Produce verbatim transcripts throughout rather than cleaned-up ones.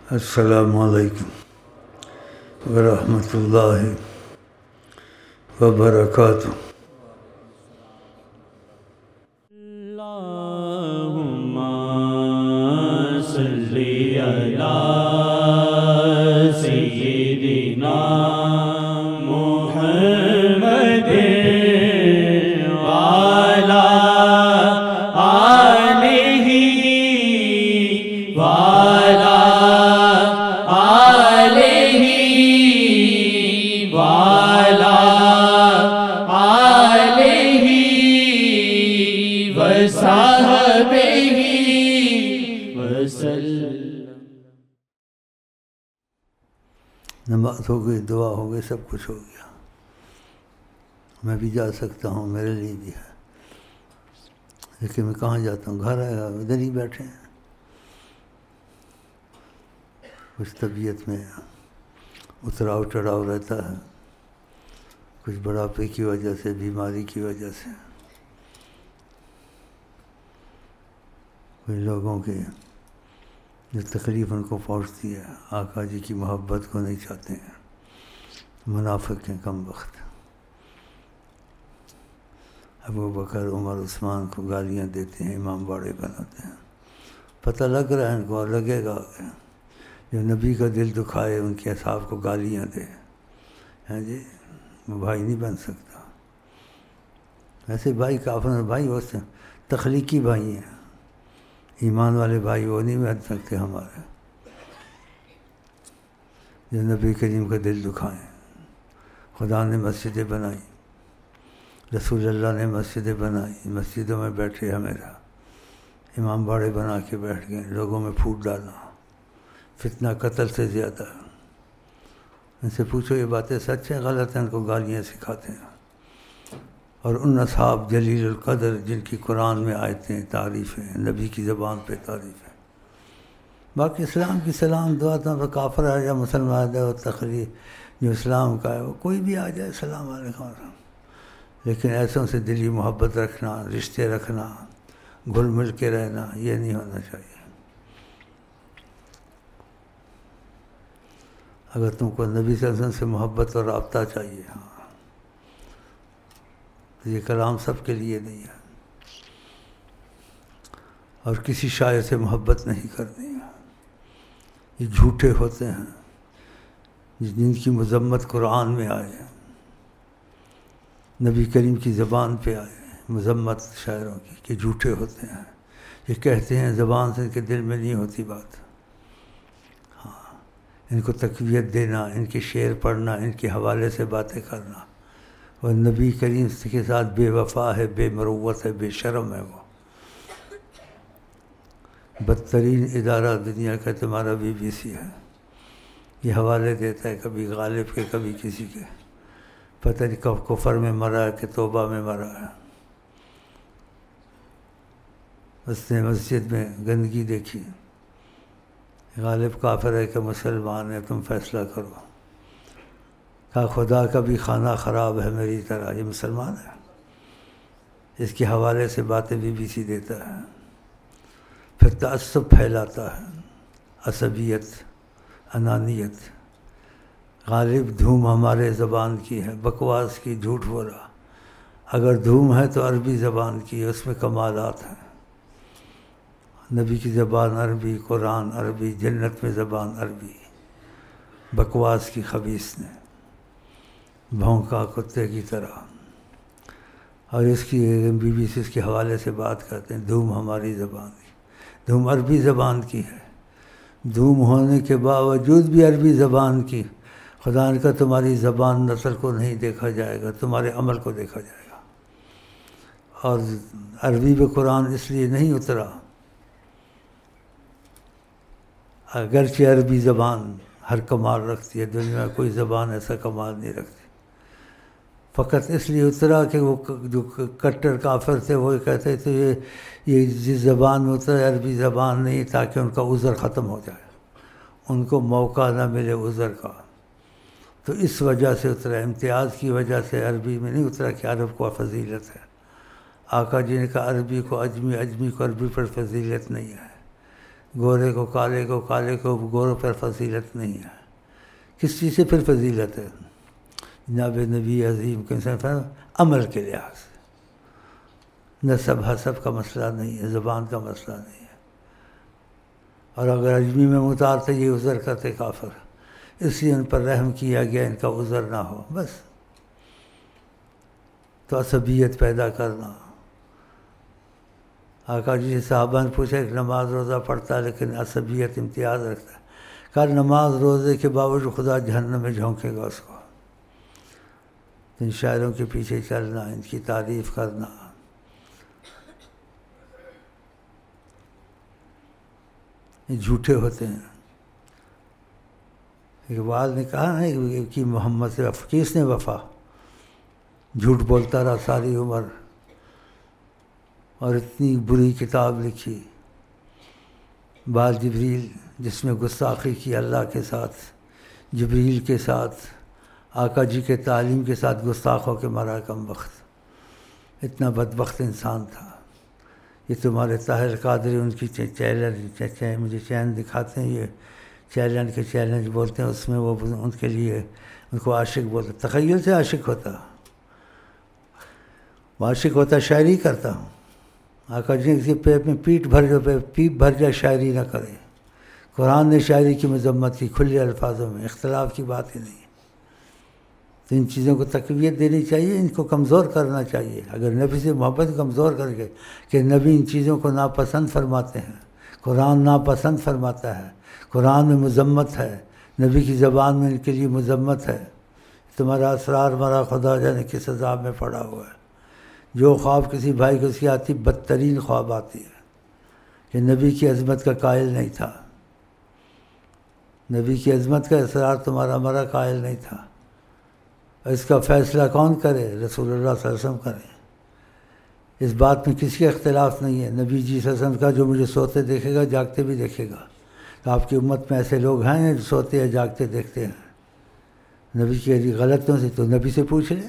السلام علیکم ورحمۃ اللہ وبرکاتہ۔ اللہم صلی علی سیدنا محمد وعلی آلہ وعلی آلہ وعلی آلہ وصحبہ وسلم۔ نماز ہو گئی، دعا ہو گئی، سب کچھ ہو گیا۔ میں بھی جا سکتا ہوں، میرے لیے بھی ہے، لیکن میں کہاں جاتا ہوں؟ گھر آیا ادھر ہی بیٹھے ہیں۔ کچھ طبیعت میں اتراؤ چڑھاؤ رہتا ہے، کچھ بڑھاپے کی وجہ سے، بیماری کی وجہ سے، کچھ لوگوں کے جو تکلیف ان کو پہنچتی ہے، آقا جی کی محبت کو نہیں چاہتے ہیں، منافق ہیں، کم وقت۔ ابو بکر، عمر، عثمان کو گالیاں دیتے ہیں، امام باڑے بناتے ہیں۔ پتہ لگ رہا ہے ان کو، لگے گا جو نبی کا دل دکھائے ان کے اصحاب کو گالیاں دے، ہیں جی، وہ بھائی نہیں بن سکتا۔ ایسے بھائی کافر میں بھائی وہ تخلیقی بھائی ہیں، ایمان والے بھائی وہ نہیں بن سکتے ہمارے، جو نبی کریم کا دل دکھائیں۔ خدا نے مسجدیں بنائی، رسول اللہ نے مسجدیں بنائی، مسجدوں میں بیٹھے ہمیشہ، امام باڑے بنا کے بیٹھ گئے، لوگوں میں پھوٹ ڈالنا، فتنہ قتل سے زیادہ۔ ان سے پوچھو یہ باتیں سچ ہیں غلط ہیں؟ ان کو گالیاں سکھاتے ہیں۔ اور ان اصحاب جلیل القدر جن کی قرآن میں آیتیں، تعریفیں، نبی کی زبان پہ تعریفیں۔ باقی اسلام کی سلام دعا تو کافر آ جائے، مسلمان آ جائے، تخلیق جو اسلام کا ہے وہ کوئی بھی آ جائے، السلام علیکم، لیکن ایسوں سے دلی محبت رکھنا، رشتے رکھنا، گھل مل کے رہنا، یہ نہیں ہونا چاہیے۔ اگر تم کو نبی صلی اللہ علیہ وسلم سے محبت اور رابطہ چاہیے، ہاں، تو یہ کلام سب کے لیے نہیں ہے، اور کسی شاعر سے محبت نہیں کرنی ہے۔ یہ جھوٹے ہوتے ہیں جن کی مذمت قرآن میں آئے، نبی کریم کی زبان پہ آئے، مذمت شاعروں کی، کہ جھوٹے ہوتے ہیں، یہ کہتے ہیں زبان سے، ان کے دل میں نہیں ہوتی بات۔ ان کو تقویت دینا، ان کے شعر پڑھنا، ان کے حوالے سے باتیں کرنا، اور نبی کریم کے ساتھ بے وفا ہے، بے مروت ہے، بے شرم ہے۔ وہ بدترین ادارہ دنیا کا تمہارا بی بی سی ہے، یہ حوالے دیتا ہے کبھی غالب کے، کبھی کسی کے، پتہ نہیں کب کفر میں مرا ہے کہ توبہ میں مرا ہے۔ اس نے مسجد میں گندگی دیکھی، غالب کافر ہے کہ مسلمان ہے، تم فیصلہ کرو۔ کہا خدا کا بھی کھانا خراب ہے میری طرح، یہ مسلمان ہے، اس کے حوالے سے باتیں بی بی سی دیتا ہے، پھر تعصب پھیلاتا ہے، عصبیت، انانیت۔ غالب دھوم ہمارے زبان کی ہے، بکواس کی، جھوٹ بولا۔ اگر دھوم ہے تو عربی زبان کی ہے، اس میں کمالات ہیں۔ نبی کی زبان عربی، قرآن عربی، جنت میں زبان عربی۔ بکواس کی خبیث نے بھونکا کتے کی طرح، اور اس کی بی بی سی اس کے حوالے سے بات کرتے ہیں، دھوم ہماری زبان کی، دھوم عربی زبان کی ہے، دھوم ہونے کے باوجود بھی عربی زبان کی۔ خدا نے کہا تمہاری زبان نسل کو نہیں دیکھا جائے گا، تمہارے عمل کو دیکھا جائے گا۔ اور عربی میں قرآن اس لیے نہیں اترا، اگرچہ عربی زبان ہر کمال رکھتی ہے، دنیا میں کوئی زبان ایسا کمال نہیں رکھتی، فقط اس لیے اترا کہ وہ جو کٹر کافر تھے وہ کہتے تھے یہ یہ جس زبان میں اترا عربی زبان نہیں، تاکہ ان کا عذر ختم ہو جائے، ان کو موقع نہ ملے عذر کا، تو اس وجہ سے اترا، امتیاز کی وجہ سے عربی میں نہیں اترا کہ عرب کو فضیلت ہے۔ آقا جی نے کہا عربی کو، اجمی اجمی کو عربی پر فضیلت نہیں ہے، گورے کو کالے کو، کالے کو گوروں پر فضیلت نہیں ہے۔ کس چیز سے پھر فضیلت ہے؟ جناب نبی عظیم کے انسان عمل کے لحاظ سے، نسب حسب کا مسئلہ نہیں ہے، زبان کا مسئلہ نہیں ہے۔ اور اگر اجمی میں اتارتے یہ عذر کرتے کافر، اس لیے ان پر رحم کیا گیا ان کا عذر نہ ہو، بس۔ تو عصبیت پیدا کرنا۔ آقا جی صحابہ نے پوچھا کہ نماز روزہ پڑھتا ہے لیکن عصبیت امتیاز رکھتا ہے، کہا نماز روزے کے باوجود خدا جہنم میں جھونکے گا اس کو۔ ان شاعروں کے پیچھے چلنا، ان کی تعریف کرنا، یہ جھوٹے ہوتے ہیں۔ اقبال نے کہا نا کہ محمد سے کس نے وفا، جھوٹ بولتا رہا ساری عمر اور اتنی بری کتاب لکھی، بال جبریل، جس میں گستاخی کی اللہ کے ساتھ، جبریل کے ساتھ، آقا جی کے تعلیم کے ساتھ گستاخ ہو کے مرا کم وقت۔ اتنا بدبخت انسان تھا۔ یہ تمہارے طاہر قادری ان کی چیلنج مجھے چین دکھاتے ہیں، یہ چیلنج کے چیلنج بولتے ہیں، اس میں وہ ان کے لیے ان کو عاشق بولتے، تخیل سے عاشق ہوتا، عاشق ہوتا شاعری کرتا ہوں۔ آقا جی کسی پیٹ میں پیٹ بھر جو پہ پیپ بھر جائے شاعری نہ کرے۔ قرآن نے شاعری کی مذمت کی کھلے الفاظوں میں، اختلاف کی بات ہی نہیں۔ تو ان چیزوں کو تقویت دینی چاہیے، ان کو کمزور کرنا چاہیے۔ اگر نبی سے محبت کمزور کر کے کہ نبی ان چیزوں کو ناپسند فرماتے ہیں، قرآن ناپسند فرماتا ہے، قرآن میں مذمت ہے، نبی کی زبان میں ان کے لیے مذمت ہے، تمہارا اسرار مرا خدا جانے کس عذاب میں پڑا ہوا ہے۔ جو خواب کسی بھائی کو اس کی آتی بدترین خواب آتی ہے کہ نبی کی عظمت کا قائل نہیں تھا، نبی کی عظمت کا اسرار تمہارا مرا قائل نہیں تھا۔ اس کا فیصلہ کون کرے؟ رسول اللہ صلی اللہ علیہ وسلم کرے۔ اس بات میں کسی کا اختلاف نہیں ہے۔ نبی جی صلی اللہ علیہ وسلم کا جو مجھے سوتے دیکھے گا جاگتے بھی دیکھے گا۔ تو آپ کی امت میں ایسے لوگ ہیں جو سوتے یا جاگتے دیکھتے ہیں نبی کی غلطیوں سے، تو نبی سے پوچھ لیں۔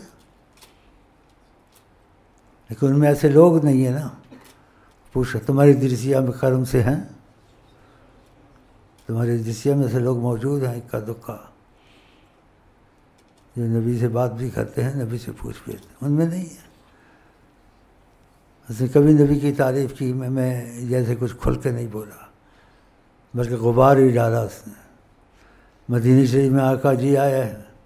لیکن ان میں ایسے لوگ نہیں ہیں نا، پوچھو تمہاری درسیہ میں کرم سے ہیں، تمہاری درسیہ میں ایسے لوگ موجود ہیں اکا دکا جو نبی سے بات بھی کرتے ہیں، نبی سے پوچھ بھی لیتے ہیں، ان میں نہیں ہے۔ اس نے کبھی نبی کی تعریف کی میں میں جیسے کچھ کھل کے نہیں بولا، بلکہ غبار ہی ڈالا اس نے۔ مدینہ شریف میں آقا جی آئے،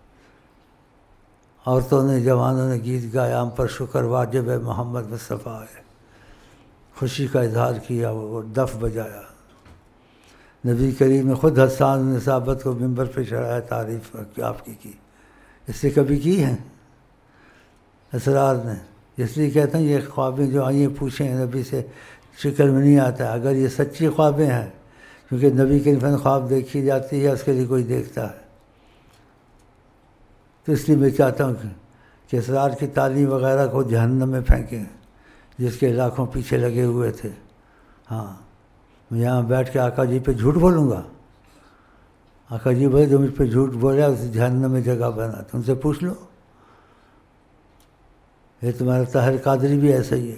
عورتوں نے جوانوں نے گیت گایا، ہم پر شکر واجب ہے محمد مصطفیٰ ہے، خوشی کا اظہار کیا، وہ دف بجایا۔ نبی کریم نے خود حسان بن ثابت کو ممبر پہ چڑھایا، تعریف آپ کی کی۔ اس سے کبھی کی ہیں اسرار نے؟ اس لیے کہتے ہیں یہ خوابیں جو آئیں پوچھیں نبی سے، شکل میں نہیں آتا ہے اگر یہ سچی خوابیں ہیں، کیونکہ نبی کے انفراد خواب دیکھی جاتی ہے، اس کے لیے کوئی دیکھتا ہے۔ تو اس لیے میں چاہتا ہوں کہ اسرار کی تعلیم وغیرہ کو جہنم میں پھینکیں، جس کے لاکھوں پیچھے لگے ہوئے تھے۔ ہاں میں یہاں بیٹھ کے آقا جی پہ جھوٹ بولوں گا؟ آقا جی بھائی جو مجھ پہ جھوٹ بولے اس جہنم میں جگہ بنا، تو ان سے پوچھ لو۔ یہ تمہارا طاہر قادری بھی ایسا ہی ہے،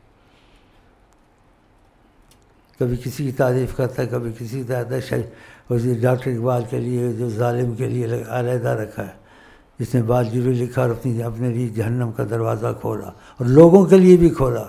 کبھی کسی کی تعریف کرتا ہے، کبھی کسی کی تعریف۔ ڈاکٹر اقبال کے لیے جو ظالم کے لیے علیحدہ رکھا ہے، جس نے بال جبریل لکھا اور اپنی اپنے لیے جہنم کا دروازہ کھولا اور لوگوں کے لیے بھی کھولا۔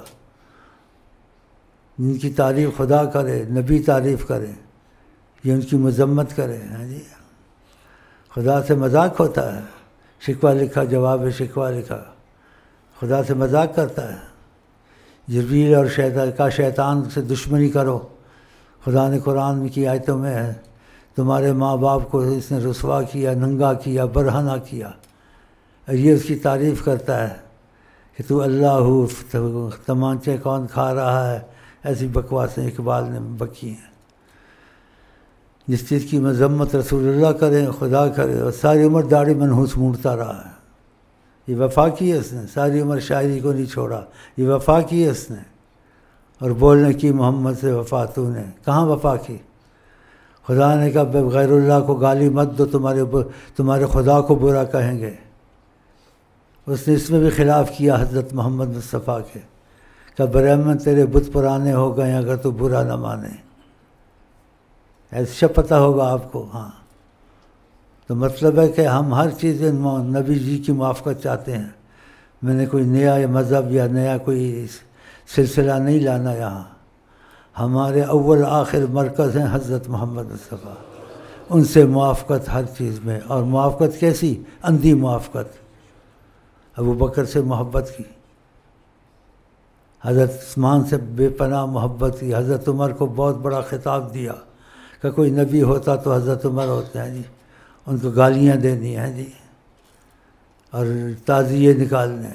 جن کی تعریف خدا کرے، نبی تعریف کرے، یہ ان کی مذمت کرے، ہاں جی خدا سے مذاق ہوتا ہے۔ شکوہ لکھا، جواب شکوہ لکھا، خدا سے مذاق کرتا ہے۔ جبریل اور شیطان کا شیطان سے دشمنی کرو، خدا نے قرآن کی آیتوں میں ہے تمہارے ماں باپ کو اس نے رسوا کیا، ننگا کیا، برہنہ کیا، اور یہ اس کی تعریف کرتا ہے کہ تو اللہ ہو، تمانچے کون کھا رہا ہے۔ ایسی بکواسیں اقبال نے بکی ہیں۔ جس چیز کی مذمت رسول اللہ کریں، خدا کرے، اور ساری عمر داڑھی منحوس مونڈتا رہا ہے۔ یہ وفا کی ہے اس نے، ساری عمر شاعری کو نہیں چھوڑا، یہ وفا کی ہے اس نے۔ اور بولنے کی محمد سے وفا تو نے کہاں وفا کی؟ خدا نے کہا غیر اللہ کو گالی مت دو، تمہارے تمہارے خدا کو برا کہیں گے۔ اس نے اس میں بھی خلاف کیا حضرت محمد مصطفیٰ کے، کہ برہمن تیرے بت پرانے ہو گئے اگر تو برا نہ مانے۔ ایسا پتہ ہوگا آپ کو. ہاں تو مطلب ہے کہ ہم ہر چیز نبی جی کی موافقت چاہتے ہیں. میں نے کوئی نیا مذہب یا نیا کوئی سلسلہ نہیں لانا یہاں. ہمارے اول آخر مرکز ہیں حضرت محمد مصطفیٰ، ان سے موافقت ہر چیز میں. اور موافقت کیسی؟ اندھی موافقت. ابو بکر سے محبت کی، حضرت عثمان سے بے پناہ محبت کی، حضرت عمر کو بہت بڑا خطاب دیا کہ کوئی نبی ہوتا تو حضرت عمر ہوتے ہیں جی، ان کو گالیاں دینی ہیں جی اور تعزیے نکالنے،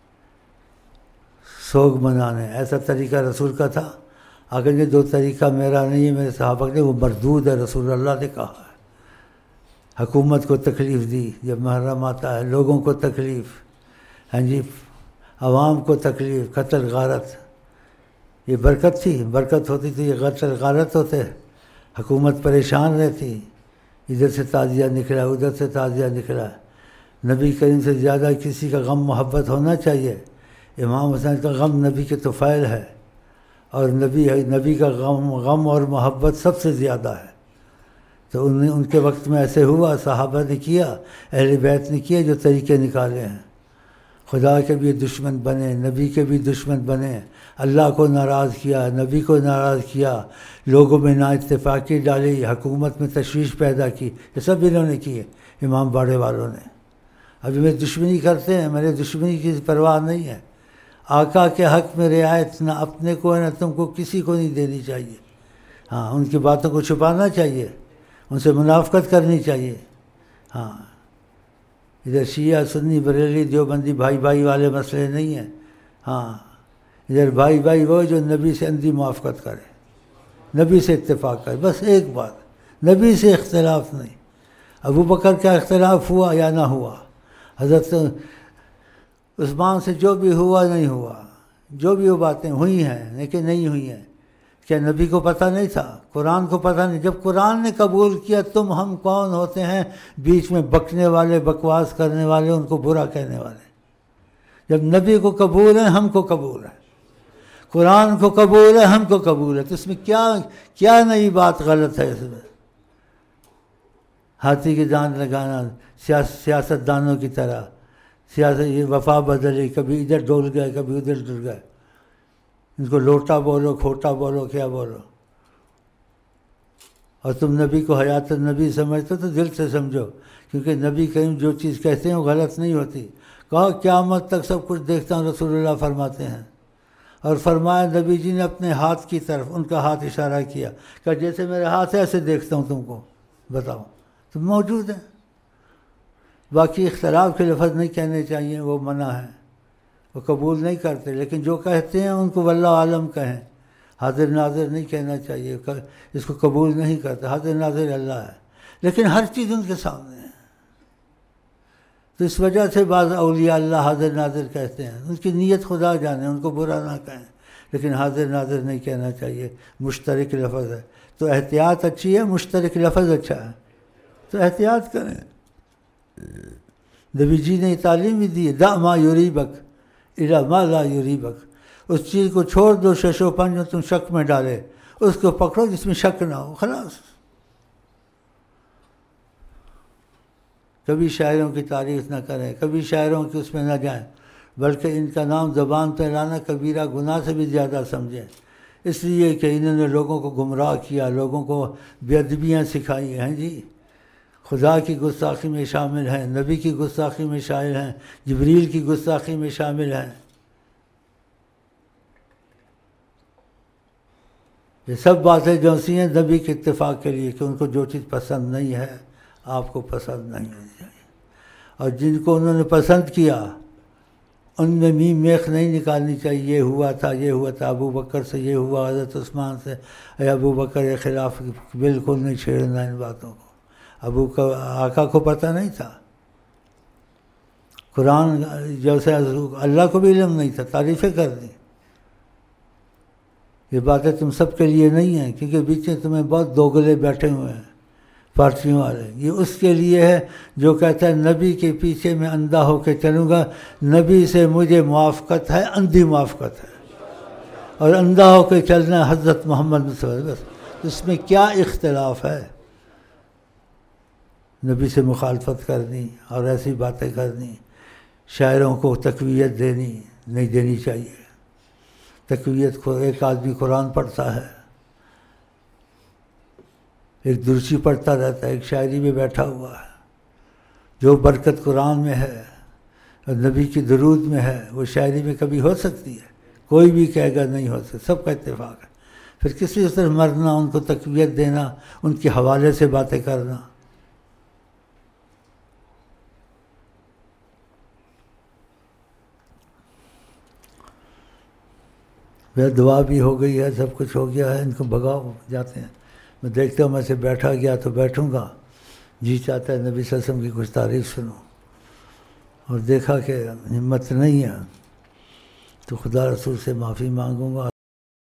سوگ منانے. ایسا طریقہ رسول کا تھا. اگر یہ دو طریقہ میرا نہیں ہے، میرے صحابہ نے، وہ مردود ہے، رسول اللہ نے کہا ہے. حکومت کو تکلیف دی جب محرم آتا ہے، لوگوں کو تکلیف، ہاں جی عوام کو تکلیف، قتل غارت. یہ برکت تھی؟ برکت ہوتی تو یہ قتل غارت ہوتے. حکومت پریشان رہتی، ادھر سے تعزیہ نکلا، ادھر سے تعزیہ نکلا. نبی کریم سے زیادہ کسی کا غم محبت ہونا چاہیے. امام حسین کا غم نبی کے طفیل ہے، اور نبی نبی کا غم غم اور محبت سب سے زیادہ ہے. تو ان ان کے وقت میں ایسے ہوا، صحابہ نے کیا، اہل بیت نے کیا جو طریقے نکالے ہیں. خدا کے بھی دشمن بنے، نبی کے بھی دشمن بنے، اللہ کو ناراض کیا، نبی کو ناراض کیا، لوگوں میں نا اتفاقی ڈالی، حکومت میں تشویش پیدا کی. یہ سب انہوں نے کیے، امام باڑے والوں نے. ابھی میں دشمنی کرتے ہیں، میرے دشمنی کی پرواہ نہیں ہے. آقا کے حق میں رعایت نہ اپنے کو ہے نہ تم کو کسی کو نہیں دینی چاہیے. ہاں ان کی باتوں کو چھپانا چاہیے، ان سے منافقت کرنی چاہیے. ہاں ادھر شیعہ سنی بریلی دیوبندی بھائی بھائی والے مسئلے نہیں ہیں. ہاں ادھر بھائی بھائی وہ جو نبی سے اندھی موافقت کرے، نبی سے اتفاق کرے. بس ایک بات، نبی سے اختلاف نہیں. ابو بکر کا اختلاف ہوا یا نہ ہوا، حضرت عثمان سے جو بھی ہوا نہیں ہوا، جو بھی وہ باتیں ہوئی ہیں لیکن نہیں ہوئی ہیں، کیا نبی کو پتہ نہیں تھا؟ قرآن کو پتہ نہیں؟ جب قرآن نے قبول کیا، تم ہم کون ہوتے ہیں بیچ میں بکنے والے، بکواس کرنے والے، ان کو برا کہنے والے؟ جب نبی کو قبول ہے، ہم کو قبول ہے. قرآن کو قبول ہے، ہم کو قبول ہے. تو اس میں کیا کیا نئی بات غلط ہے؟ اس میں ہاتھی کی داند لگانا، سیاست دانوں کی طرح سیاست، یہ وفا بدلی، کبھی ادھر ڈول گئے کبھی ادھر ڈول گئے. ان کو لوٹا بولو، کھوٹا بولو، کیا بولو. اور تم نبی کو حیات النبی سمجھتے تو دل سے سمجھو، کیونکہ نبی کریم جو چیز کہتے ہیں وہ غلط نہیں ہوتی. کہا قیامت تک سب کچھ دیکھتا ہوں، رسول اللہ فرماتے ہیں. اور فرمایا نبی جی نے اپنے ہاتھ کی طرف ان کا ہاتھ اشارہ کیا کہ جیسے میرے ہاتھ ہے ایسے دیکھتا ہوں تم کو. بتاؤ تم موجود ہیں. باقی اختلاف کے لفظ نہیں کہنے چاہیے، وہ منع ہے، وہ قبول نہیں کرتے. لیکن جو کہتے ہیں ان کو واللہ عالم کہیں. حاضر ناظر نہیں کہنا چاہیے، اس کو قبول نہیں کرتے. حاضر ناظر اللہ ہے، لیکن ہر چیز ان کے سامنے ہے. تو اس وجہ سے بعض اولیاء اللہ حاضر ناظر کہتے ہیں. ان کی نیت خدا جانے، ان کو برا نہ کہیں، لیکن حاضر ناظر نہیں کہنا چاہیے. مشترک لفظ ہے تو احتیاط اچھی ہے، مشترک لفظ اچھا ہے تو احتیاط کریں. نبی جی نے تعلیم بھی دی، دع ما یریبک الی ما لا یریبک. اس چیز کو چھوڑ دو شش و پنج جو تم شک میں ڈالے، اس کو پکڑو جس میں شک نہ ہو، خلاص. کبھی شاعروں کی تعریف نہ کریں، کبھی شاعروں کی اس میں نہ جائیں، بلکہ ان کا نام زبان پہ لانا کبیرہ گناہ سے بھی زیادہ سمجھیں. اس لیے کہ انہوں نے لوگوں کو گمراہ کیا، لوگوں کو بے ادبیاں سکھائی ہیں جی. خدا کی گستاخی میں شامل ہیں، نبی کی گستاخی میں شامل ہیں، جبریل کی گستاخی میں شامل ہیں. یہ سب باتیں جو سی ہیں نبی کے اتفاق کے لیے کہ ان کو جو چیز پسند نہیں ہے آپ کو پسند نہیں ہونی چاہیے. اور جن کو انہوں نے پسند کیا ان میں میم میخ نہیں نکالنی چاہیے. یہ ہوا تھا، یہ ہوا تھا، ابو بکر سے یہ ہوا، حضرت عثمان سے، اے ابو بکر کے خلاف بالکل نہیں چھیڑنا ان باتوں کو. ابو کا آقا کو پتہ نہیں تھا، قرآن جیسے اللہ کو بھی علم نہیں تھا، تعریفیں کر دیں. یہ باتیں تم سب کے لیے نہیں ہیں، کیونکہ بیچ میں تمہیں بہت دوگلے بیٹھے ہوئے ہیں پارٹیوں والے. یہ اس کے لیے ہے جو کہتا ہے نبی کے پیچھے میں اندھا ہو کے چلوں گا، نبی سے مجھے موافقت ہے، اندھی موافقت ہے. اور اندھا ہو کے چلنا حضرت محمد صلی اللہ علیہ وسلم. بس اس میں کیا اختلاف ہے؟ نبی سے مخالفت کرنی اور ایسی باتیں کرنی، شاعروں کو تقویت دینی نہیں دینی چاہیے۔ تقویت کو ایک آدمی قرآن پڑھتا ہے، ایک درسی پڑھتا رہتا ہے، ایک شاعری میں بیٹھا ہوا ہے۔ جو برکت قرآن میں ہے اور نبی کی درود میں ہے وہ شاعری میں کبھی ہو سکتی ہے؟ کوئی بھی کہے گا نہیں ہو سکتا، سب کا اتفاق ہے۔ پھر کسی طرح مرنا، ان کو تقویت دینا، ان کے حوالے سے باتیں کرنا۔ وہ دعا بھی ہو گئی ہے، سب کچھ ہو گیا ہے، ان کو بھگاؤ جاتے ہیں۔ میں دیکھتا ہوں میں سے بیٹھا گیا تو بیٹھوں گا، جی چاہتا ہے نبی صلی اللہ علیہ وسلم کی کچھ تعریف سنوں، اور دیکھا کہ ہمت نہیں ہے تو خدا رسول سے معافی مانگوں گا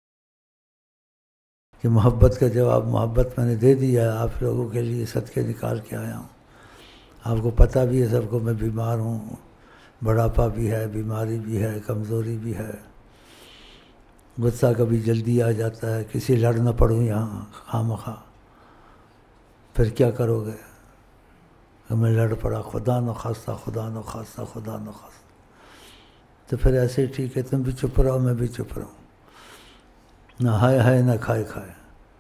کہ محبت کا جواب محبت میں نے دے دیا ہے، آپ لوگوں کے لیے صدقے نکال کے آیا ہوں۔ آپ کو پتہ بھی ہے سب کو میں بیمار ہوں، بڑھاپا بھی ہے، بیماری بھی ہے، کمزوری بھی ہے، غصہ کبھی جلدی آ جاتا ہے، کسی لڑ نہ پڑوں یہاں خواہ پھر کیا کرو گے؟ کہ میں لڑ پڑا، خدا نہ خواستہ خدا نہ خواستہ خدا نہ خواستہ، تو پھر ایسے ہی ٹھیک ہے، تم بھی چپ رہو میں بھی چپ رہوں، نہ ہائے ہائے نہ کھائے کھائے۔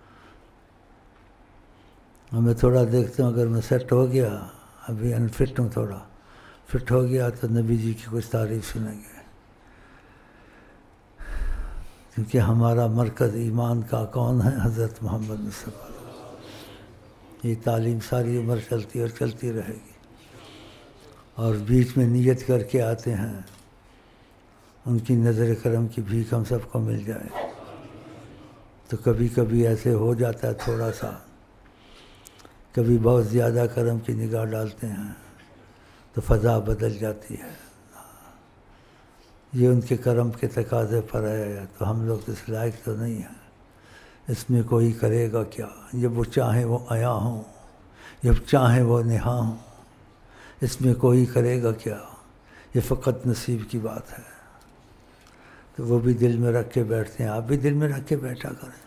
اور میں تھوڑا دیکھتا ہوں اگر میں سیٹ ہو گیا، ابھی انفٹ ہوں، تھوڑا فٹ ہو گیا تو نبی جی کی کچھ تعریف سنیں گے، کیونکہ ہمارا مرکز ایمان کا کون ہے؟ حضرت محمد مصطفیٰ۔ یہ تعلیم ساری عمر چلتی اور چلتی رہے گی، اور بیچ میں نیت کر کے آتے ہیں ان کی نظر کرم کی بھیک ہم سب کو مل جائے۔ تو کبھی کبھی ایسے ہو جاتا ہے تھوڑا سا، کبھی بہت زیادہ کرم کی نگاہ ڈالتے ہیں تو فضا بدل جاتی ہے۔ یہ ان کے کرم کے تقاضے پر ہے، تو ہم لوگ اس لائق تو نہیں ہیں۔ اس میں کوئی کرے گا کیا؟ جب وہ چاہیں وہ آیا ہوں، جب چاہیں وہ نہاں ہوں، اس میں کوئی کرے گا کیا؟ یہ فقط نصیب کی بات ہے۔ تو وہ بھی دل میں رکھ کے بیٹھتے ہیں، آپ بھی دل میں رکھ کے بیٹھا کریں۔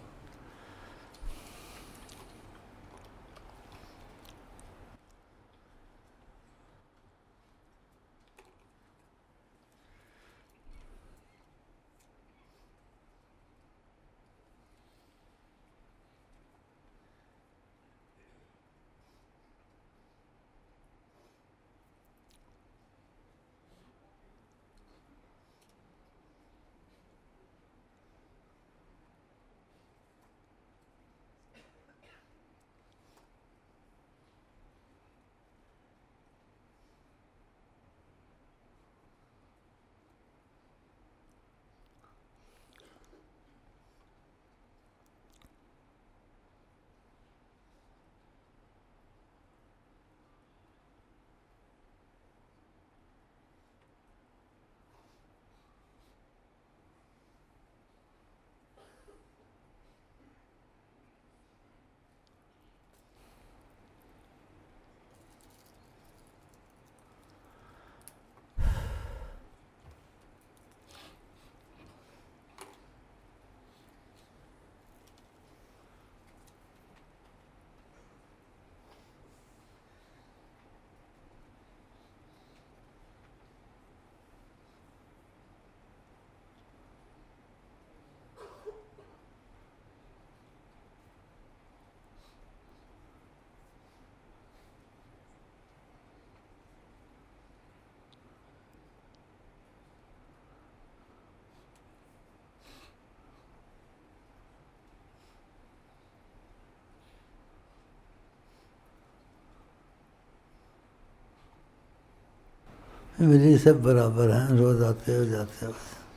میری سب برابر ہیں، روز آتے ہو جاتے ہو،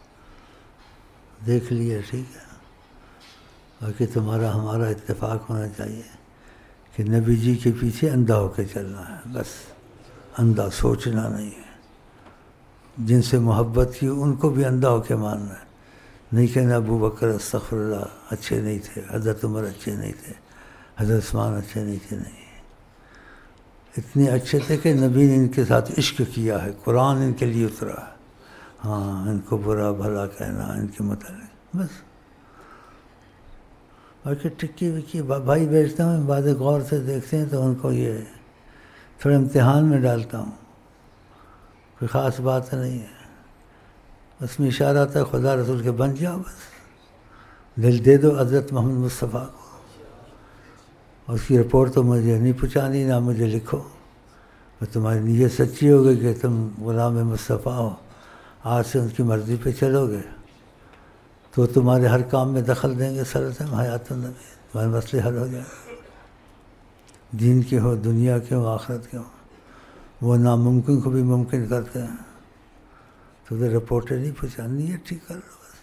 دیکھ لیے ٹھیک ہے۔ باقی تمہارا ہمارا اتفاق ہونا چاہیے کہ نبی جی کے پیچھے اندھا ہو کے چلنا ہے، بس اندھا سوچنا نہیں ہے۔ جن سے محبت کی ان کو بھی اندھا ہو کے ماننا ہے، نہیں کہنا ابو بکر استغفر اللہ اچھے نہیں تھے، حضرت عمر اچھے نہیں تھے، حضرت عثمان اچھے نہیں تھے، نہیں، اتنے اچھے تھے کہ نبی نے ان کے ساتھ عشق کیا ہے، قرآن ان کے لیے اترا ہے۔ ہاں، ان کو برا بھلا کہنا ان کے متعلق، بس اور کہ ٹکی وکی بھائی بیچتا ہوں، بعد غور سے دیکھتے ہیں تو ان کو یہ تھوڑا امتحان میں ڈالتا ہوں، کوئی خاص بات نہیں ہے، اس میں اشارہ آتا ہے خدا رسول کے بن جاؤ، بس دل دے دو حضرت محمد مصطفیٰ کو، اس کی رپورٹ تو مجھے نہیں پہنچانی، نہ مجھے لکھو، اور تمہاری نیت سچی ہوگی کہ تم غلام مصطفیٰ ہو، آج سے ان کی مرضی پہ چلو گے تو تمہارے ہر کام میں دخل دیں گے، سرت حیات النبی، تمہارے مسئلے حل ہو جائیں گے، دین کے ہو، دنیا کے ہو، آخرت کے ہو، وہ ناممکن کو بھی ممکن کرتے ہیں، تو ادھر رپورٹیں نہیں پہنچانی ہے، ٹھیک کر لو بس۔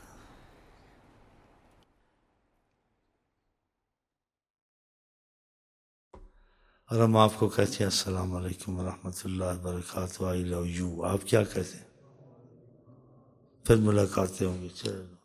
اور ہم آپ کو کہتے ہیں السلام علیکم ورحمۃ اللہ وبرکاتہ، آئی لو یو، آپ کیا کہتے ہیں؟ پھر ملاقاتیں ہوں گی، چلو۔